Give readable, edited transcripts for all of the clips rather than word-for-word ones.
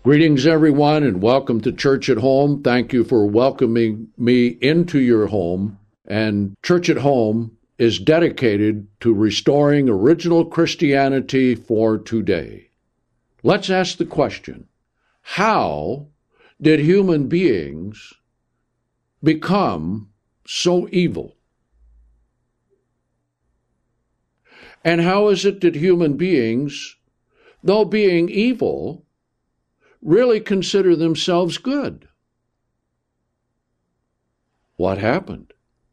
Greetings, everyone, and welcome to Church at Home. Thank you for welcoming me into your home. And Church at Home is dedicated to restoring original Christianity for today. Let's ask the question, how did human beings become so evil? And how is it that human beings, though being evil, really consider themselves good? What happened?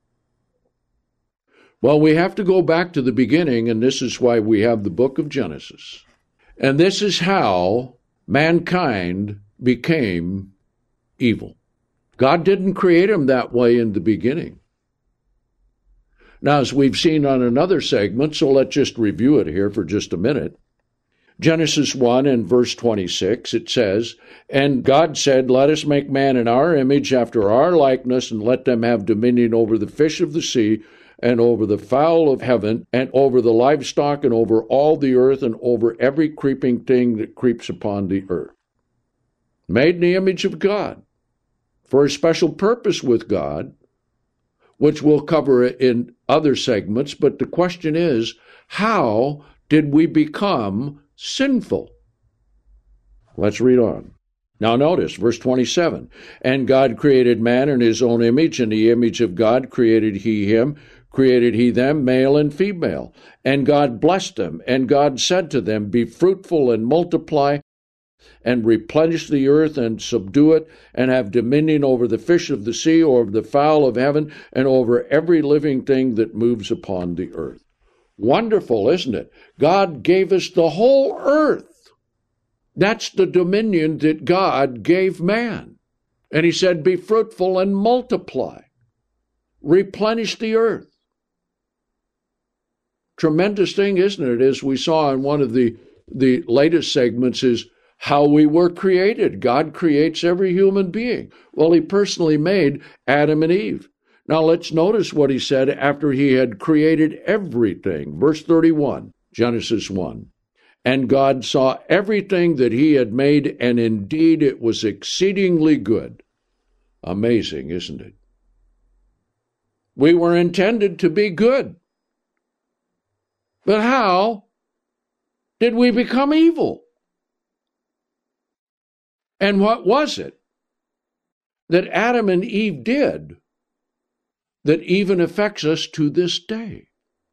Well, we have to go back to the beginning, and this is why we have the book of Genesis. And this is how mankind became evil. God didn't create him that way in the beginning. Now, as we've seen on another segment, so let's just review it here for just a minute. Genesis 1 and verse 26, it says, "And God said, Let us make man in our image, after our likeness, and let them have dominion over the fish of the sea, and over the fowl of heaven, and over the livestock, and over all the earth, and over every creeping thing that creeps upon the earth." Made in the image of God, for a special purpose with God, which we'll cover in other segments, but the question is, how did we become sinful? Let's read on. Now notice, verse 27, "And God created man in his own image, in the image of God created he him, created he them, male and female. And God blessed them, and God said to them, Be fruitful and multiply, and replenish the earth and subdue it, and have dominion over the fish of the sea, over the fowl of heaven, and over every living thing that moves upon the earth." Wonderful, isn't it? God gave us the whole earth. That's the dominion that God gave man. And he said, be fruitful and multiply. Replenish the earth. Tremendous thing, isn't it? As we saw in one of the latest segments, is how we were created. God creates every human being. Well, he personally made Adam and Eve. Now let's notice what he said after he had created everything. Verse 31, Genesis 1. "And God saw everything that he had made, and indeed it was exceedingly good." Amazing, isn't it? We were intended to be good. But how did we become evil? And what was it that Adam and Eve did that even affects us to this day?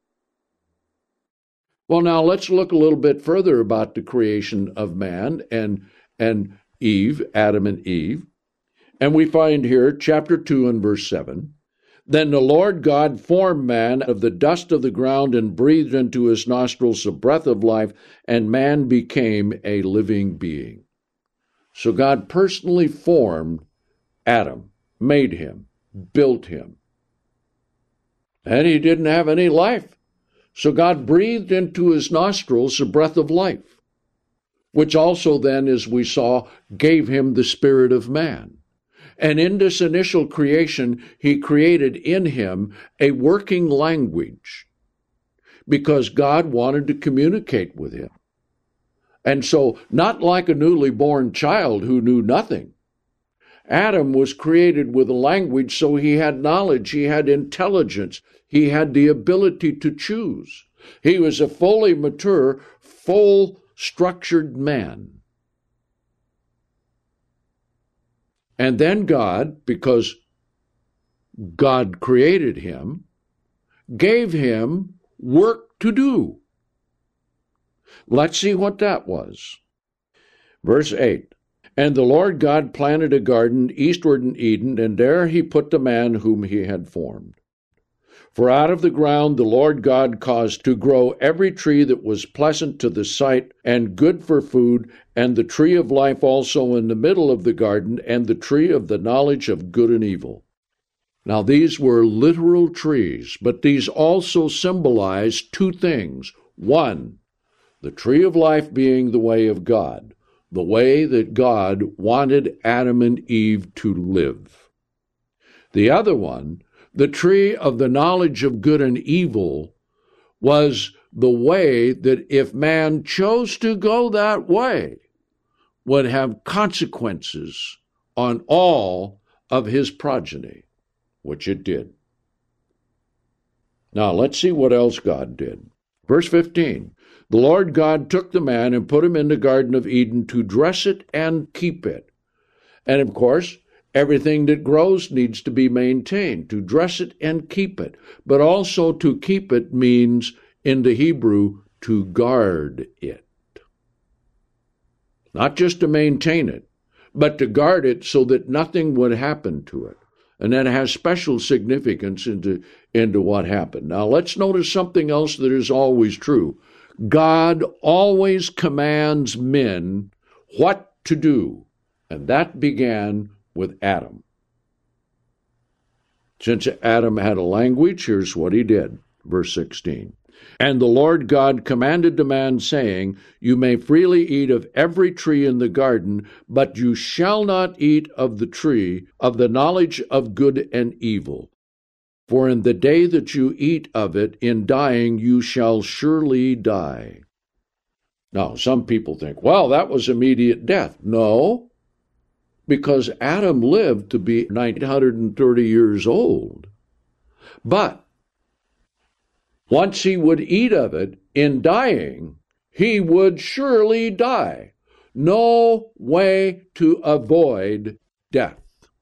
Well, now let's look a little bit further about the creation of man and Eve, Adam and Eve. And we find here, chapter 2 and verse 7, "Then the Lord God formed man of the dust of the ground and breathed into his nostrils the breath of life, and man became a living being." So God personally formed Adam, made him, built him. And he didn't have any life. So God breathed into his nostrils the breath of life, which also then, as we saw, gave him the spirit of man. And in this initial creation, he created in him a working language, because God wanted to communicate with him. And so, not like a newly born child who knew nothing, Adam was created with a language, so he had knowledge, he had intelligence, he had the ability to choose. He was a fully mature, full-structured man. And then God, because God created him, gave him work to do. Let's see what that was. Verse 8. "And the Lord God planted a garden eastward in Eden, and there he put the man whom he had formed. For out of the ground the Lord God caused to grow every tree that was pleasant to the sight and good for food, and the tree of life also in the middle of the garden, and the tree of the knowledge of good and evil." Now these were literal trees, but these also symbolize two things. One, the tree of life being the way of God, the way that God wanted Adam and Eve to live. The other one, the tree of the knowledge of good and evil, was the way that if man chose to go that way, would have consequences on all of his progeny, which it did. Now, let's see what else God did. Verse 15, the Lord God took the man and put him in the Garden of Eden to dress it and keep it. And of course, everything that grows needs to be maintained, to dress it and keep it. But also to keep it means, in the Hebrew, to guard it. Not just to maintain it, but to guard it so that nothing would happen to it. And that has special significance into what happened. Now, let's notice something else that is always true. God always commands men what to do, and that began with Adam. Since Adam had a language, here's what he did. Verse 16. And the Lord God commanded the man, saying, you may freely eat of every tree in the garden, but you shall not eat of the tree of the knowledge of good and evil. For in the day that you eat of it, in dying you shall surely die. Now, some people think, well, that was immediate death. No, because Adam lived to be 930 years old. But once he would eat of it, in dying, he would surely die. No way to avoid death.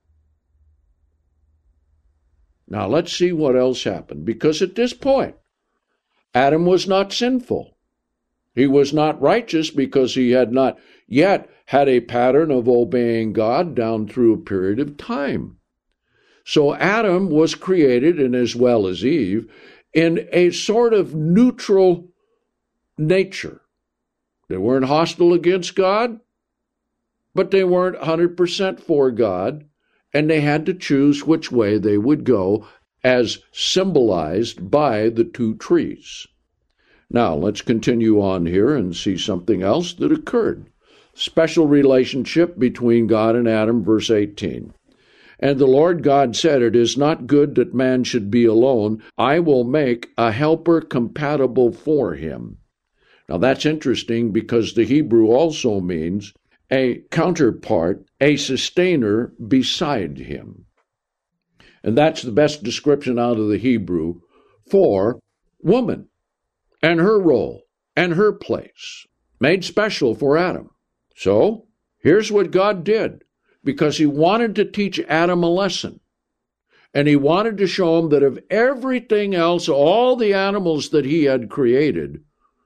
Now let's see what else happened, because at this point, Adam was not sinful. He was not righteous because he had not yet had a pattern of obeying God down through a period of time. So Adam was created, and as well as Eve, in a sort of neutral nature. They weren't hostile against God, but they weren't 100% for God, and they had to choose which way they would go, as symbolized by the two trees. Now, let's continue on here and see something else that occurred. Special relationship between God and Adam, verse 18. And the Lord God said, it is not good that man should be alone. I will make a helper compatible for him. Now that's interesting, because the Hebrew also means a counterpart, a sustainer beside him. And that's the best description out of the Hebrew for woman and her role and her place, made special for Adam. So here's what God did. Because he wanted to teach Adam a lesson. And he wanted to show him that of everything else, all the animals that he had created,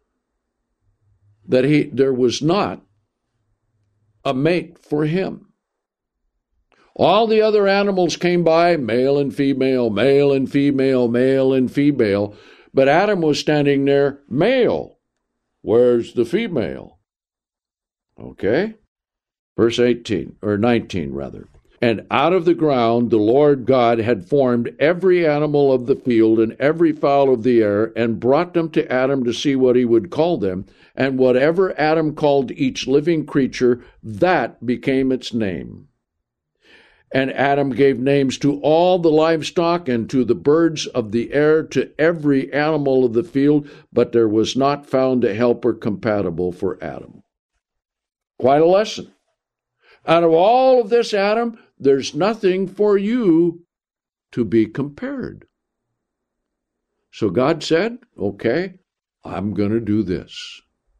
that there was not a mate for him. All the other animals came by, male and female, male and female, male and female. But Adam was standing there, male. Where's the female? Okay? Verse 18, or 19 rather. And out of the ground the Lord God had formed every animal of the field and every fowl of the air, and brought them to Adam to see what he would call them. And whatever Adam called each living creature, that became its name. And Adam gave names to all the livestock and to the birds of the air, to every animal of the field, but there was not found a helper compatible for Adam. Quite a lesson. Out of all of this, Adam, there's nothing for you to be compared. So God said, okay, I'm going to do this.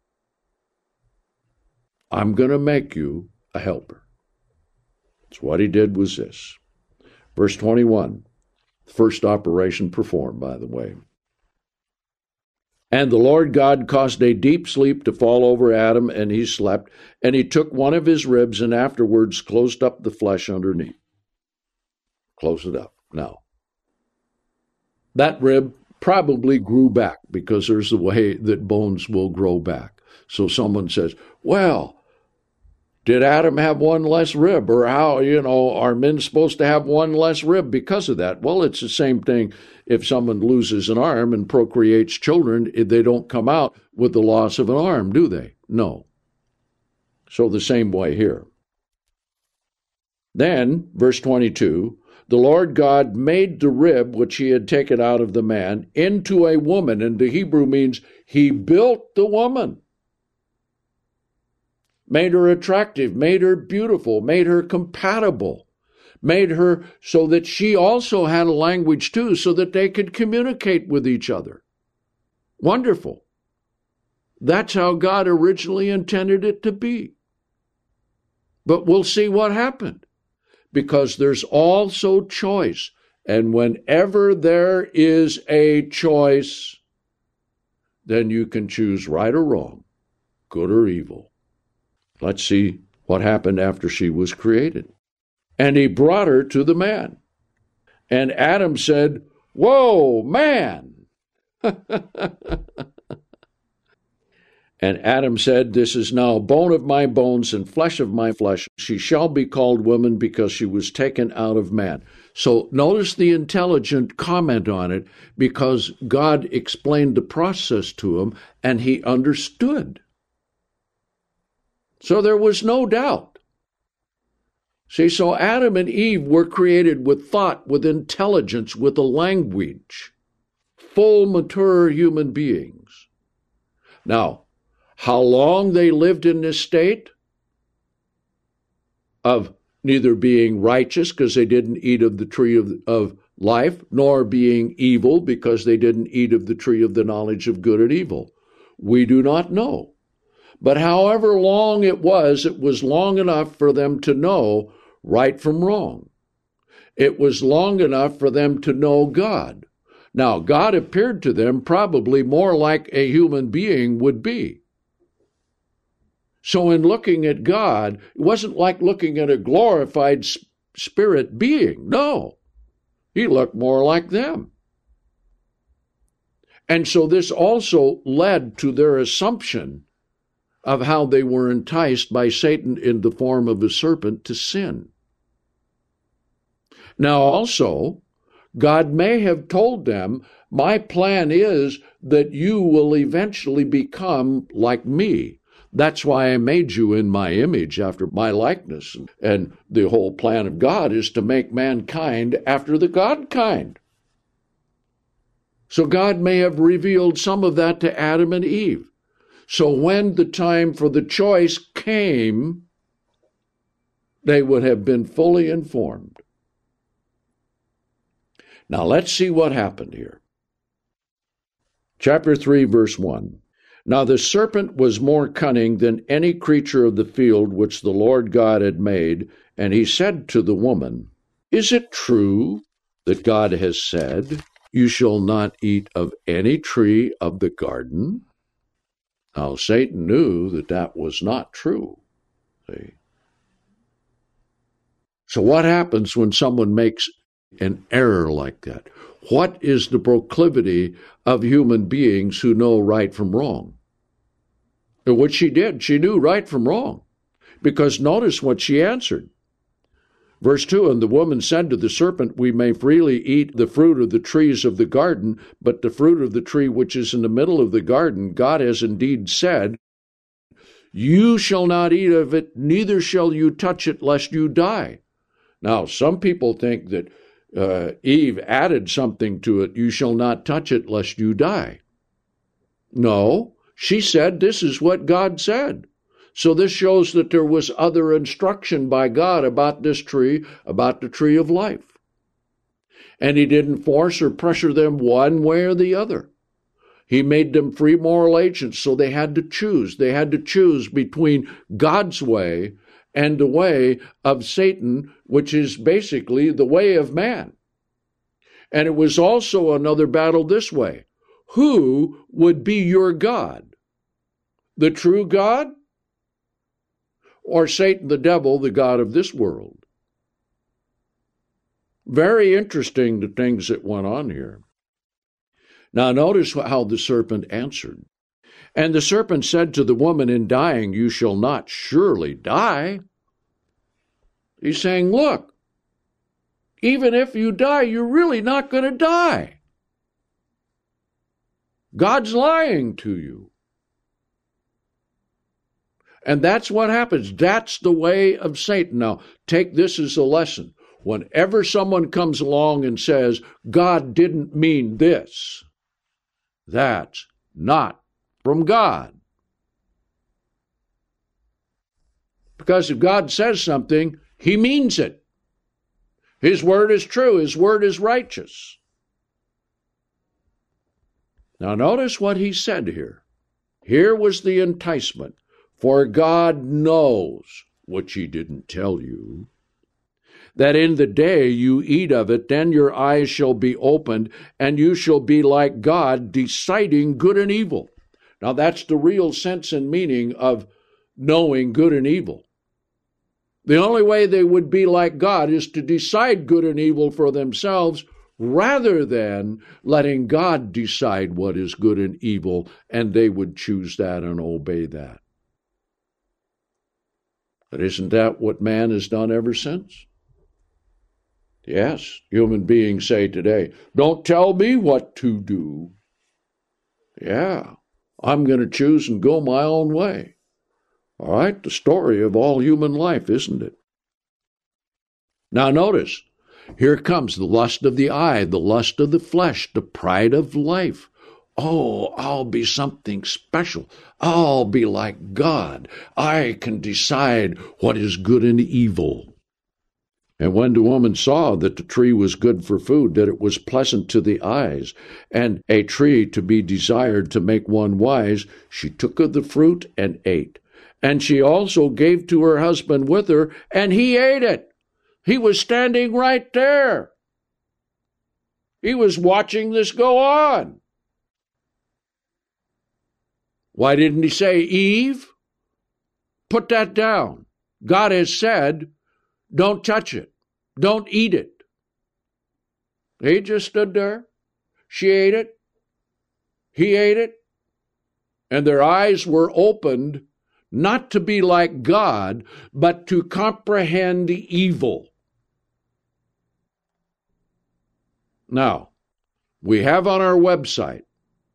I'm going to make you a helper. So what he did was this. Verse 21, the first operation performed, by the way. And the Lord God caused a deep sleep to fall over Adam, and he slept. And he took one of his ribs, and afterwards closed up the flesh underneath. Close it up. Now, that rib probably grew back, because there's a way that bones will grow back. So someone says, well, did Adam have one less rib? Or how, are men supposed to have one less rib because of that? Well, it's the same thing. If someone loses an arm and procreates children, they don't come out with the loss of an arm, do they? No. So the same way here. Then, verse 22, the Lord God made the rib which he had taken out of the man into a woman, and the Hebrew means he built the woman. made her attractive, made her beautiful, made her compatible, made her so that she also had a language too, so that they could communicate with each other. Wonderful. That's how God originally intended it to be. But we'll see what happened, because there's also choice. And whenever there is a choice, then you can choose right or wrong, good or evil. Let's see what happened after she was created. And he brought her to the man. And Adam said, "Whoa, man!" And Adam said, "This is now bone of my bones and flesh of my flesh. She shall be called woman because she was taken out of man." So notice the intelligent comment on it, because God explained the process to him and he understood. So there was no doubt. See, so Adam and Eve were created with thought, with intelligence, with a language, full, mature human beings. Now, how long they lived in this state of neither being righteous because they didn't eat of the tree of life, nor being evil because they didn't eat of the tree of the knowledge of good and evil, we do not know. But however long it was long enough for them to know right from wrong. It was long enough for them to know God. Now, God appeared to them probably more like a human being would be. So in looking at God, it wasn't like looking at a glorified spirit being. No, he looked more like them. And so this also led to their assumption of how they were enticed by Satan in the form of a serpent to sin. Now also, God may have told them, my plan is that you will eventually become like me. That's why I made you in my image, after my likeness. And the whole plan of God is to make mankind after the God kind. So God may have revealed some of that to Adam and Eve. So when the time for the choice came, they would have been fully informed. Now let's see what happened here. Chapter 3, verse 1. Now the serpent was more cunning than any creature of the field which the Lord God had made, and he said to the woman, Is it true that God has said, You shall not eat of any tree of the garden? Now Satan knew that that was not true. See? So what happens when someone makes an error like that? What is the proclivity of human beings who know right from wrong? And what she did, she knew right from wrong. Because notice what she answered. Verse 2, And the woman said to the serpent, We may freely eat the fruit of the trees of the garden, but the fruit of the tree which is in the middle of the garden, God has indeed said, You shall not eat of it, neither shall you touch it, lest you die. Now, some people think that Eve added something to it, You shall not touch it, lest you die. No, she said, This is what God said. So this shows that there was other instruction by God about this tree, about the tree of life. And he didn't force or pressure them one way or the other. He made them free moral agents, so they had to choose. They had to choose between God's way and the way of Satan, which is basically the way of man. And it was also another battle this way. Who would be your God? The true God? Or Satan, the devil, the god of this world? Very interesting, the things that went on here. Now notice how the serpent answered. And the serpent said to the woman, In dying you shall not surely die. He's saying, look, even if you die, you're really not going to die. God's lying to you. And that's what happens. That's the way of Satan. Now, take this as a lesson. Whenever someone comes along and says, God didn't mean this, that's not from God. Because if God says something, he means it. His word is true. His word is righteous. Now notice what he said here. Here was the enticement. For God knows, which he didn't tell you, that in the day you eat of it, then your eyes shall be opened, and you shall be like God, deciding good and evil. Now that's the real sense and meaning of knowing good and evil. The only way they would be like God is to decide good and evil for themselves, rather than letting God decide what is good and evil, and they would choose that and obey that. But isn't that what man has done ever since? Yes, human beings say today, don't tell me what to do. Yeah, I'm going to choose and go my own way. All right, the story of all human life, isn't it? Now notice, here comes the lust of the eye, the lust of the flesh, the pride of life. Oh, I'll be something special. I'll be like God. I can decide what is good and evil. And when the woman saw that the tree was good for food, that it was pleasant to the eyes, and a tree to be desired to make one wise, she took of the fruit and ate. And she also gave to her husband with her, and he ate it. He was standing right there. He was watching this go on. Why didn't he say, Eve, put that down? God has said, don't touch it. Don't eat it. He just stood there. She ate it. He ate it. And their eyes were opened not to be like God, but to comprehend the evil. Now, we have on our website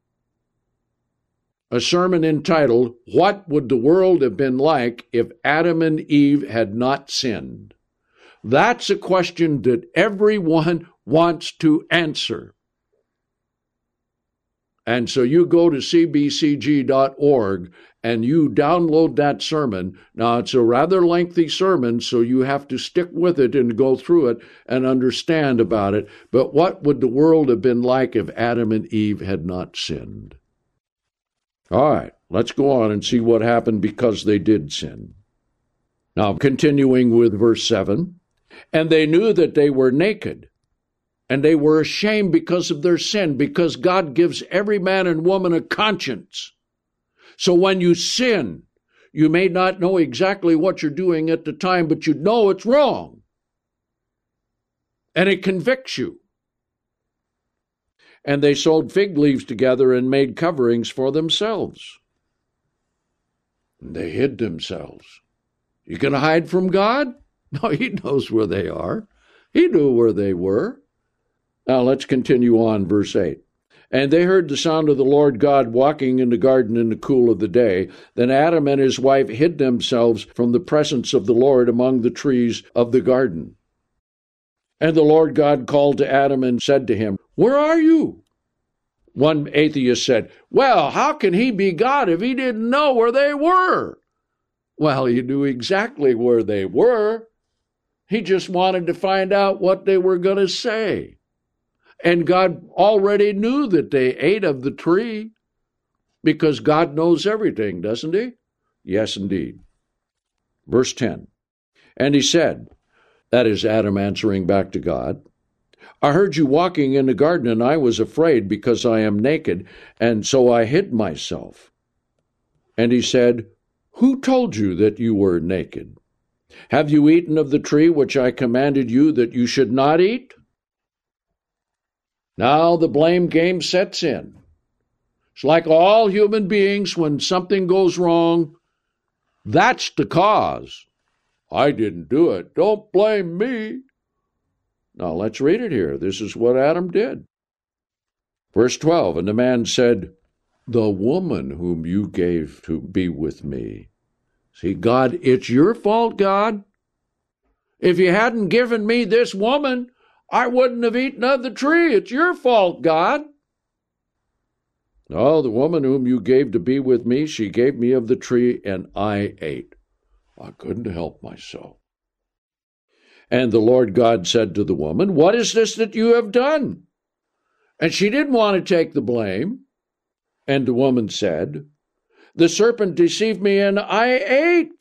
a sermon entitled, What Would the World Have Been Like If Adam and Eve Had Not Sinned? That's a question that everyone wants to answer. And so you go to cbcg.org and you download that sermon. Now, it's a rather lengthy sermon, so you have to stick with it and go through it and understand about it. But what would the world have been like if Adam and Eve had not sinned? All right, let's go on and see what happened because they did sin. Now, continuing with verse 7, and they knew that they were naked, and they were ashamed because of their sin, because God gives every man and woman a conscience. So when you sin, you may not know exactly what you're doing at the time, but you know it's wrong. And it convicts you. And they sewed fig leaves together and made coverings for themselves. And they hid themselves. You going to hide from God? No, he knows where they are. He knew where they were. Now let's continue on, verse 8. And they heard the sound of the Lord God walking in the garden in the cool of the day. Then Adam and his wife hid themselves from the presence of the Lord among the trees of the garden. And the Lord God called to Adam and said to him, Where are you? One atheist said, Well, how can he be God if he didn't know where they were? Well, he knew exactly where they were. He just wanted to find out what they were going to say. And God already knew that they ate of the tree, because God knows everything, doesn't he? Yes, indeed. Verse 10, and he said, that is Adam answering back to God, I heard you walking in the garden, and I was afraid because I am naked, and so I hid myself. And he said, Who told you that you were naked? Have you eaten of the tree which I commanded you that you should not eat? Now the blame game sets in. It's like all human beings, when something goes wrong, that's the cause. I didn't do it. Don't blame me. Now let's read it here. This is what Adam did. Verse 12, and the man said, The woman whom you gave to be with me. See, God, it's your fault, God. If you hadn't given me this woman, I wouldn't have eaten of the tree. It's your fault, God. No, the woman whom you gave to be with me, she gave me of the tree, and I ate. I couldn't help myself. And the Lord God said to the woman, what is this that you have done? And she didn't want to take the blame. And the woman said, the serpent deceived me and I ate.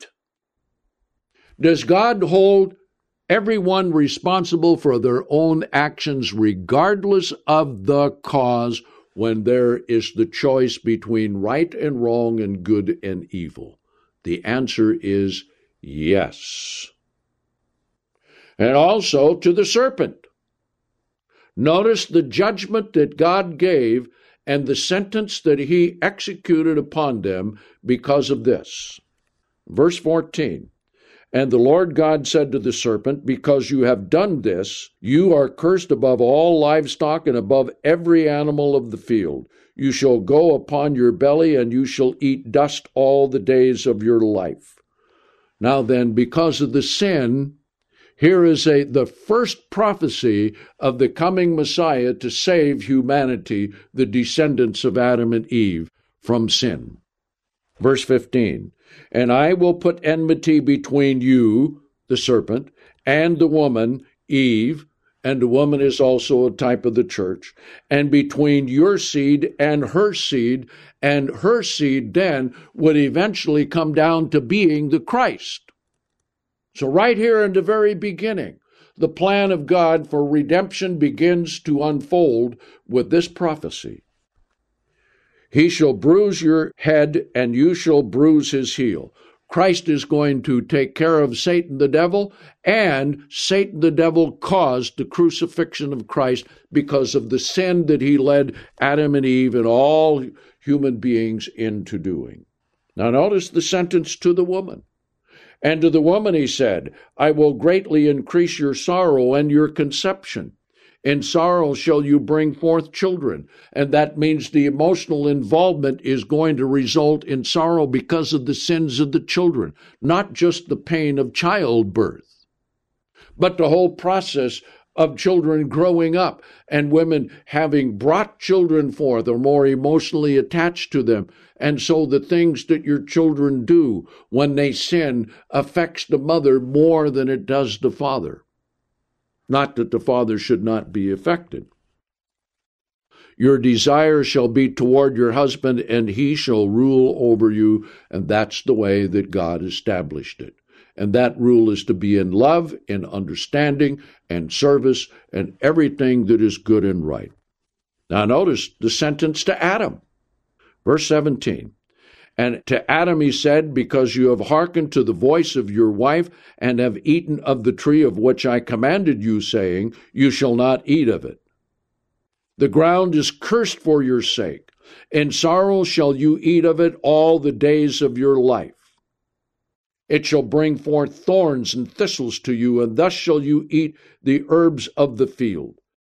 Does God hold everyone responsible for their own actions regardless of the cause when there is the choice between right and wrong and good and evil? The answer is yes. And also to the serpent. Notice the judgment that God gave and the sentence that he executed upon them because of this. Verse 14, and the Lord God said to the serpent, because you have done this, you are cursed above all livestock and above every animal of the field. You shall go upon your belly, and you shall eat dust all the days of your life. Now then, because of the sin, here is the first prophecy of the coming Messiah to save humanity, the descendants of Adam and Eve, from sin. Verse 15, and I will put enmity between you, the serpent, and the woman, Eve, and the woman is also a type of the church, and between your seed and her seed then would eventually come down to being the Christ. So right here in the very beginning, the plan of God for redemption begins to unfold with this prophecy. He shall bruise your head, and you shall bruise his heel. Christ is going to take care of Satan the devil, and Satan the devil caused the crucifixion of Christ because of the sin that he led Adam and Eve and all human beings into doing. Now notice the sentence to the woman. And to the woman he said, I will greatly increase your sorrow and your conception. In sorrow shall you bring forth children. And that means the emotional involvement is going to result in sorrow because of the sins of the children, not just the pain of childbirth, but the whole process of children growing up and women having brought children forth or more emotionally attached to them. And so the things that your children do when they sin affects the mother more than it does the father. Not that the father should not be affected. Your desire shall be toward your husband, and he shall rule over you. And that's the way that God established it. And that rule is to be in love, in understanding, and service, and everything that is good and right. Now notice the sentence to Adam. Verse 17. And to Adam he said, because you have hearkened to the voice of your wife, and have eaten of the tree of which I commanded you, saying, you shall not eat of it. The ground is cursed for your sake. In sorrow shall you eat of it all the days of your life. It shall bring forth thorns and thistles to you, and thus shall you eat the herbs of the field.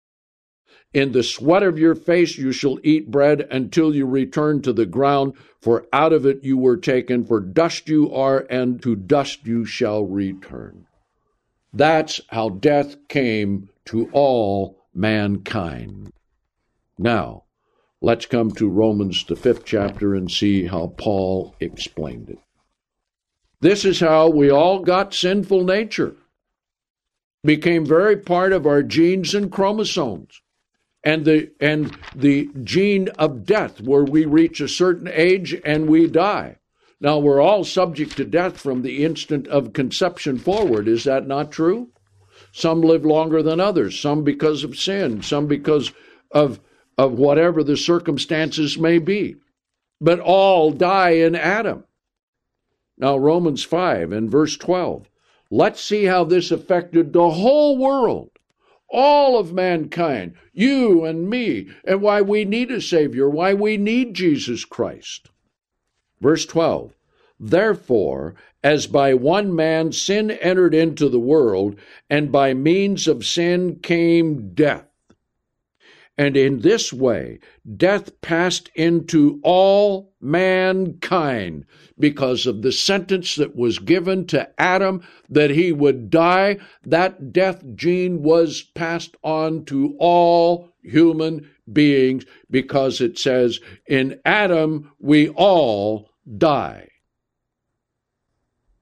In the sweat of your face you shall eat bread until you return to the ground, for out of it you were taken, for dust you are, and to dust you shall return. That's how death came to all mankind. Now, let's come to Romans, the 5th chapter, and see how Paul explained it. This is how we all got sinful nature. Became very part of our genes and chromosomes. And the gene of death, where we reach a certain age and we die. Now, we're all subject to death from the instant of conception forward. Is that not true? Some live longer than others, some because of sin, some because of whatever the circumstances may be. But all die in Adam. Now, Romans 5 and verse 12. Let's see how this affected the whole world, all of mankind, you and me, and why we need a Savior, why we need Jesus Christ. Verse 12. Therefore, as by one man sin entered into the world, and by means of sin came death. And in this way, death passed into all mankind because of the sentence that was given to Adam that he would die. That death gene was passed on to all human beings because it says, in Adam we all die.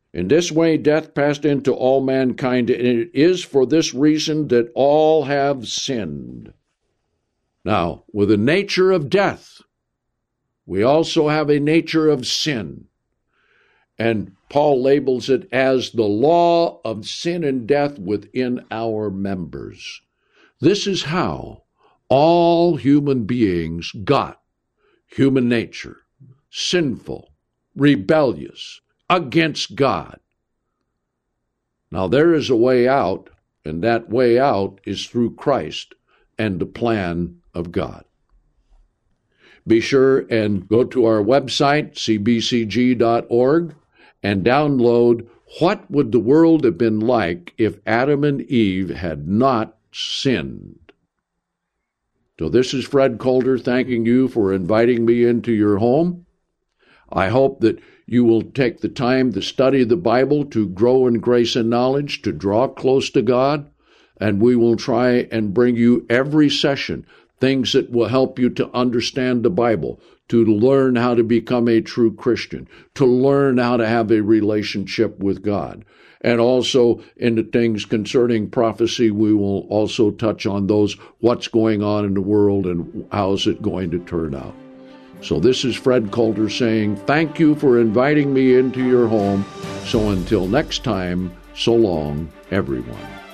In this way death passed into all mankind, and it is for this reason that all have sinned. Now, with the nature of death, we also have a nature of sin. And Paul labels it as the law of sin and death within our members. This is how all human beings got human nature, sinful, rebellious, against God. Now there is a way out, and that way out is through Christ and the plan of God. Be sure and go to our website, cbcg.org, and download What Would the World Have Been Like If Adam and Eve Had Not Sinned? So this is Fred Calder thanking you for inviting me into your home. I hope that you will take the time to study the Bible, to grow in grace and knowledge, to draw close to God, and we will try and bring you every session things that will help you to understand the Bible, to learn how to become a true Christian, to learn how to have a relationship with God. And also in the things concerning prophecy, we will also touch on those, what's going on in the world and how's it going to turn out. So this is Fred Calder saying, thank you for inviting me into your home. So until next time, so long, everyone.